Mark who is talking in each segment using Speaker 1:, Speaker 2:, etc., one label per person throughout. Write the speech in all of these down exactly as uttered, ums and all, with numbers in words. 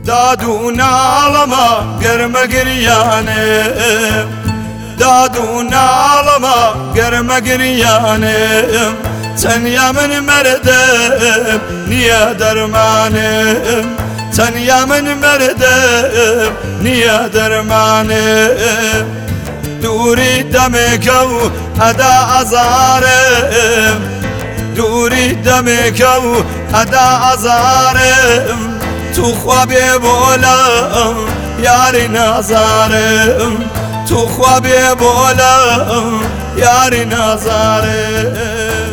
Speaker 1: دادو ناڵەمە گەرمە گریانم دادو ناڵەمە گەرمە گریانم تەنیا من مەردم نییە دەرمانم تەنیا من مەردم نییە دەرمانم دووری دەمێکە و ئەدا ئەزارم دووری دەمێکە و ئەدا ئەزارم توخوا بێ بۆلەم یاری نازارم توخوا بێ بۆلەم یاری نازارم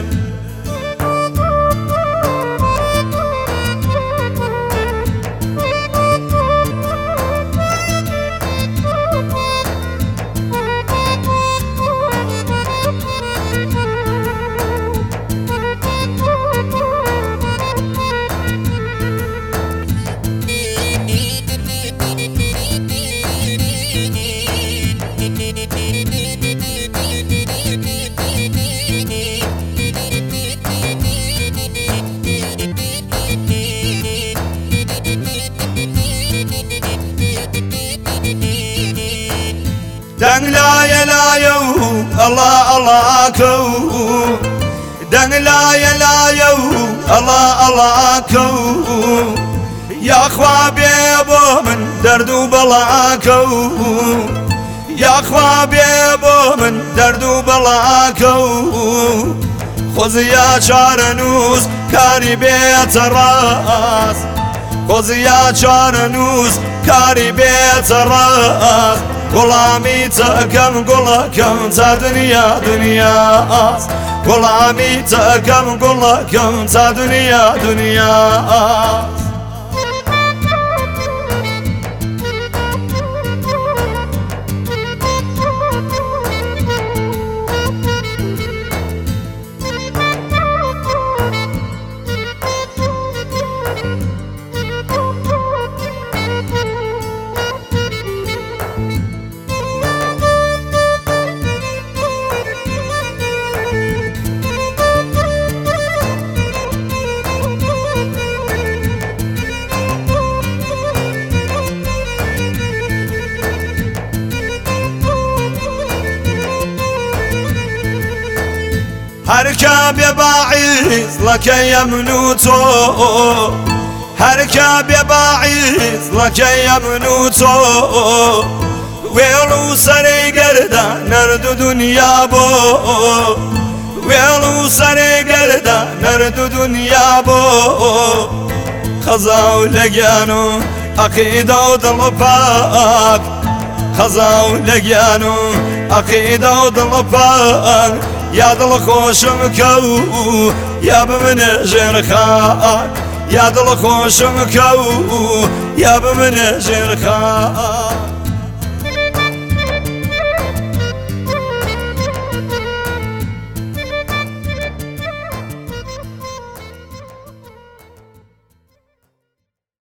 Speaker 1: دەنگ لایە لایە و ئەڵا ئەڵاکە و دەنگ لایە لایە و ئەڵا ئەڵاکە و یاخوا بێ بۆ من دەرد و بەڵاکە و یاخوا بێ بۆ من دەرد و بەڵاکە و خۆزیا چارە نووس کاری بێتە ڕاست خۆزیا چارە نووس کاری بێتە ڕاست گوڵامی تەکەم گوڵەکەم تا دنیا دنیاست گوڵامی تەکەم گوڵەکەم تا دنیا دنیاست هەرکە بێ باعیز لەکەیە من و تۆ هەرکە بێ باعیز لەکەیە من و تۆ وێڵ و سەرەی گەردە نەرد و دنیا بۆ وێڵ و سەرەی گەردە نەرد و دنیا بۆ خەزا و لەگیان و عەقیدە و دڵ پاک خەزا و لەگیان و عەقیدە و دڵ پاک یا دڵ خۆشم کە و یا بمنە ژێر خاک یا دڵ خۆشم کە و یا بمنە ژێر خاک